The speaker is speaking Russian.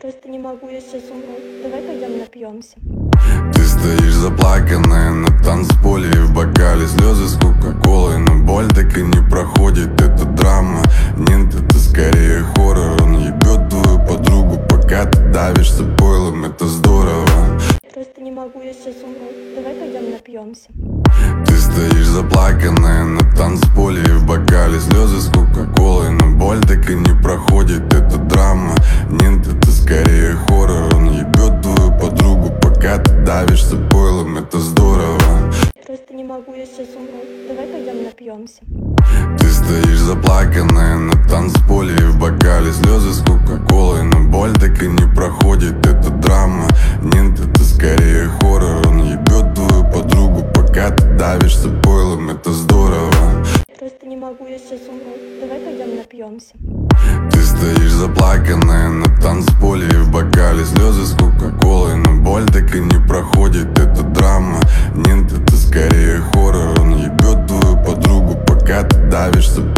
Просто не могу, я сейчас умру. Давай пойдем напьемся. Ты стоишь заплаканная на танцполе, и в бокале слезы с кока-колой. Но боль так и не проходит, это драма. Нет, это скорее хоррор. Он ебет твою подругу, пока ты давишься пойлом, это здорово. Просто не могу, я сейчас умру. Давай пойдем напьемся. Ты стоишь заплаканная на танцполе, и в бокале слезы с кока-колой. Но боль так и не проходит, это драма. Нет, это скорее хоррор. Он ебет твою подругу, пока ты давишься пойлом, это здорово. Просто не могу, я сейчас умру. Давай пойдем напьемся. Ты стоишь заплаканная на танцполе, и в бокале слезы с кока-колой. Но боль так и не проходит, это драма. Нет, это скорее хоррор. Он ебет твою подругу, пока ты давишься пойлом, это здорово. Просто не могу, я сейчас умру. Давай пойдем напьемся. Ты стоишь заплаканная на танцполе, и в бокале слезы с кока-колой. Но боль так и не проходит, это драма. Нет, это скорее хоррор. Он ебет твою подругу, пока ты давишься